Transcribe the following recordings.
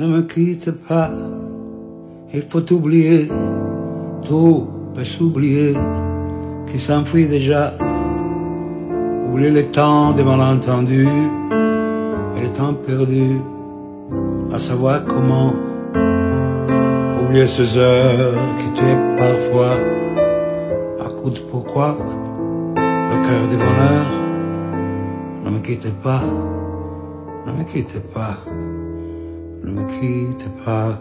ne me quitte pas. Il faut oublier, tout peut s'oublier, qui s'enfuit déjà. Oublier le temps des malentendus et le temps perdu, à savoir comment. Oublier ces heures qui tuaient parfois, à coup de pourquoi, le cœur du bonheur. Ne me quitte pas, ne me quitte pas, ne me quitte pas.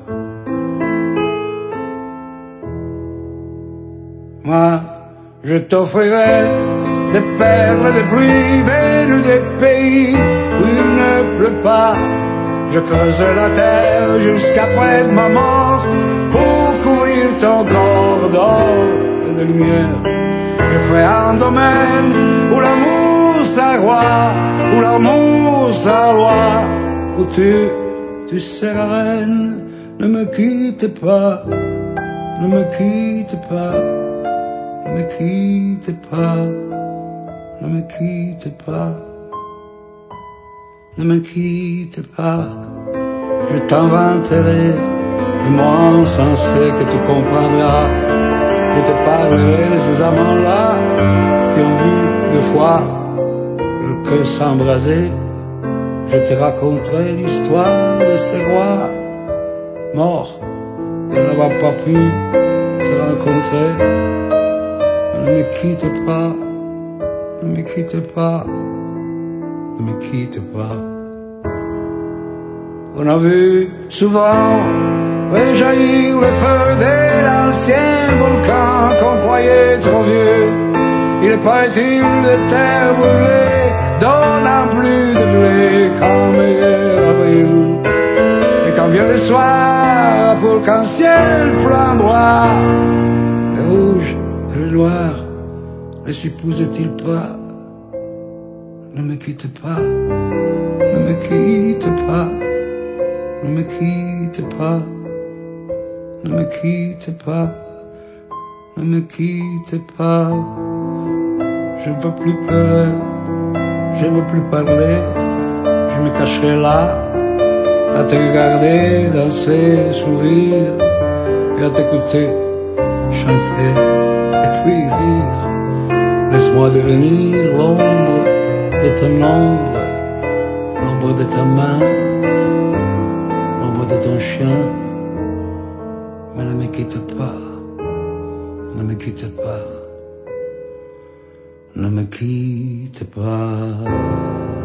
Moi, je t'offrirai des perles de pluie venues des pays où il ne pleut pas. Je creuserai la terre jusqu'après ma mort pour couvrir ton corps d'or et de lumière. Je ferai un domaine où l'amour s'arroie, où l'amour s'alloie, où tu seras reine. Ne me quitte pas, ne me quitte pas, ne me quitte pas, ne me quitte pas, ne me quitte pas. Je t'inventerai des mots insensés que tu comprendras. Je te parlerai de ces amants-là qui ont vu deux fois le cœur s'embraser. Je te raconterai l'histoire de ces rois morts de n'avoir pas pu te rencontrer. Ne me quitte pas, ne me quitte pas, ne me quitte pas. On a vu souvent réjaillir le feu de l'ancien volcan qu'on croyait trop vieux. Il est paraît-il de terre brûlée, donnant plus de blé qu'en meilleur avril. Et quand vient le soir, pour qu'un ciel flamboie, le rouge et le noir ne s'épousent-ils pas? Ne me quitte pas, ne me quitte pas, ne me quitte pas, ne me quitte pas, ne me quitte pas. Je ne veux plus pleurer, je ne veux plus parler, je me cacherai là, à te regarder danser, sourire, et à t'écouter chanter, et puis rire. Laisse-moi devenir l'ombre de ton ombre, l'ombre de ta main, l'ombre de ton chien. Mais ne me quitte pas, ne me quitte pas, ne me quitte pas.